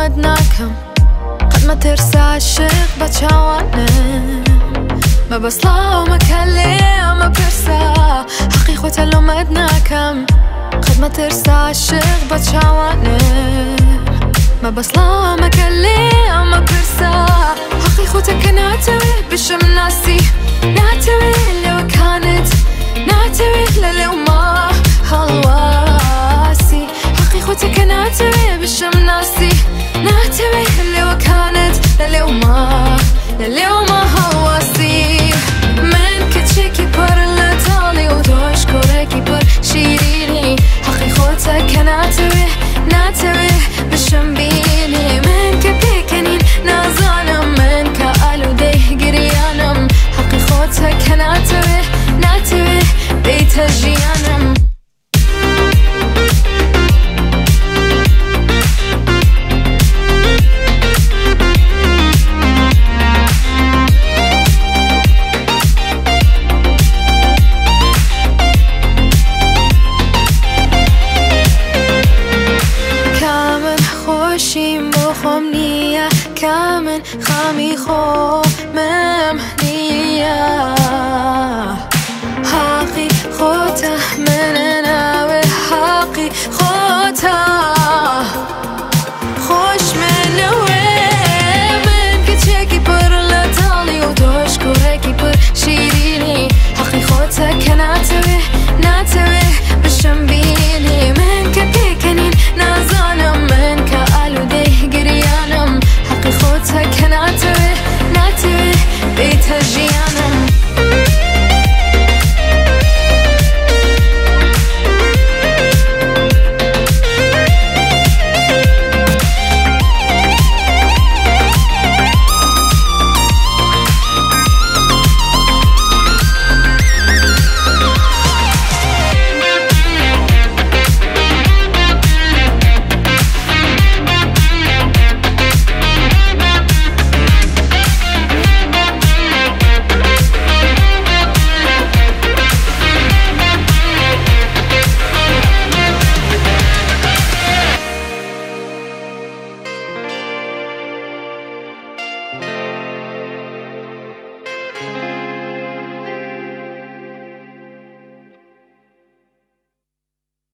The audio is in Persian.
مدناكم قد ما ترسى عالشيخ بتشاوانم ما بصلا وما كلم ما برسى حقيقة لو مدناكم قد ما ترسى عالشيخ بتشاوانم ما بصلا ما كلم ما برسى حقيقتك نعتوي بشم ناسي نعتوي لو كانت نعتوي للو ما هواسي حقيقتك نعتوي بشم ناسي نعتوي لو كانت للو ما هواسي من كتشيكي بر لطالي ودوش كوريكي بر شيريني حقيقتك نعتوي بشم بي